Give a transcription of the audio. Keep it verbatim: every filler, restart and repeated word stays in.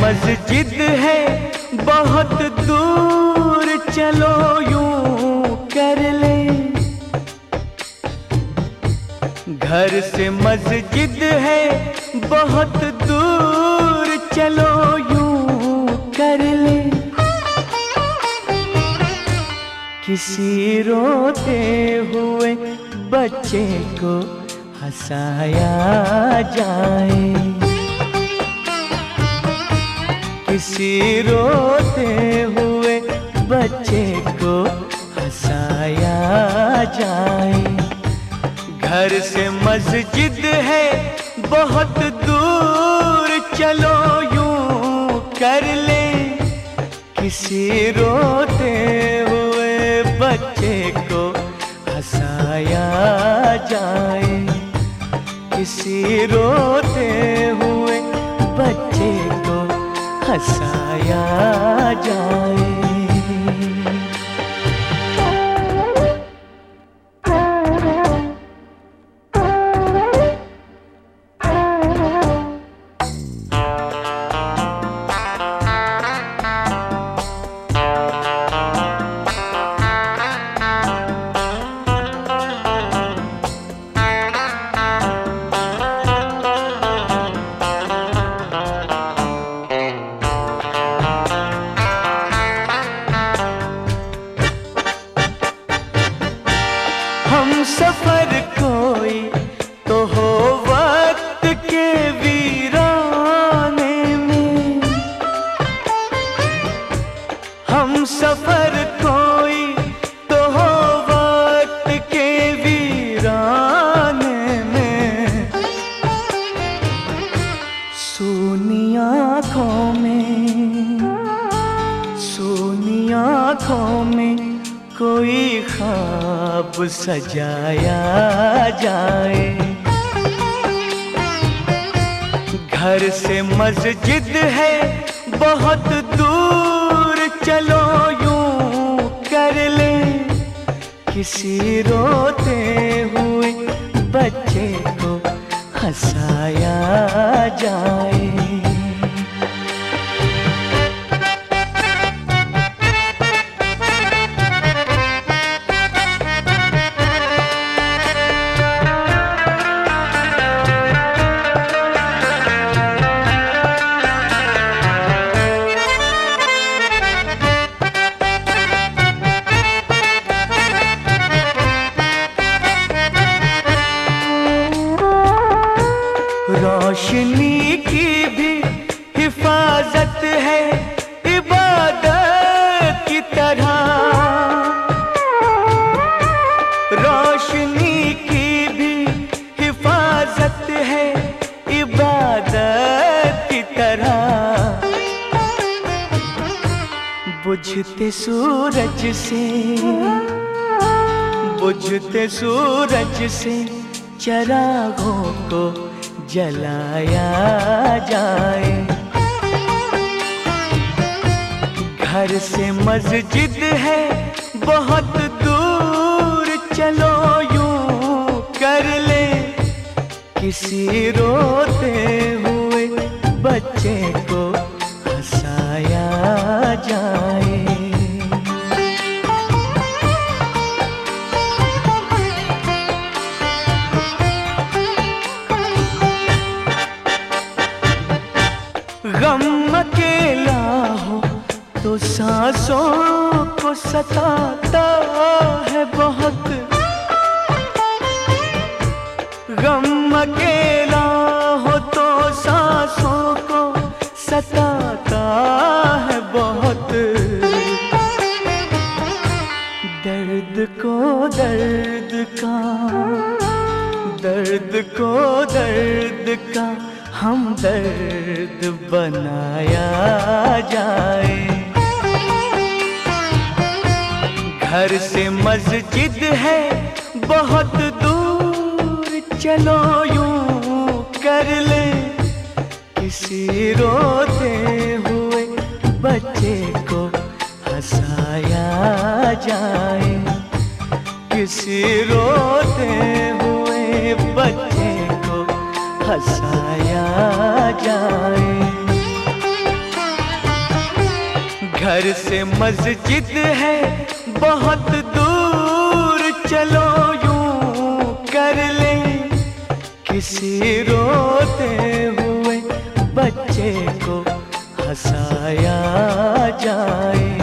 मस्जिद है बहुत दूर, चलो यूं कर ले। घर से मस्जिद है बहुत दूर, चलो यूं कर ले। किसी रोते हुए बच्चे को हंसाया जाए, किसी रोते हुए बच्चे को हंसाया जाए। घर से मस्जिद है बहुत दूर, चलो यूं कर ले। किसी रोते हुए बच्चे को हंसाया जाए, किसी रोते हुए बच्चे को हंसाया जाए। हम सफर कोई तो हो वक्त के वीराने में, हम सफर कोई तो हो वक्त के वीराने में। सूनी आँखों में, सूनी आँखों में कोई ख्वाब सजाया जाए। घर से मस्जिद है बहुत दूर, चलो यूं कर ले। किसी रोते हुए बच्चे को हंसाया जाए। रोशनी की भी हिफाजत है इबादत की तरह, रोशनी की भी हिफाजत है इबादत की तरह। बुझते सूरज से, बुझते सूरज से चरागों को जलाया जाए। घर से मस्जिद है बहुत दूर, चलो यूं कर ले। किसी रोते हुए बच्चे को हंसाया जाए। गम अकेला हो तो सांसों को सताता है बहुत, गम अकेला हो तो सांसों को सताता है बहुत। दर्द को दर्द का, दर्द को दर्द का हम दर्द बनाया जाए। घर से मस्जिद है बहुत दूर, चलो यूं कर ले। किसी रोते हुए बच्चे को हंसाया जाए, किसी रोते हुए बच्चे को हंसाया जाए। घर से मस्जिद है बहुत दूर, चलो यूं कर ले किसी रोते हुए बच्चे को हंसाया जाए।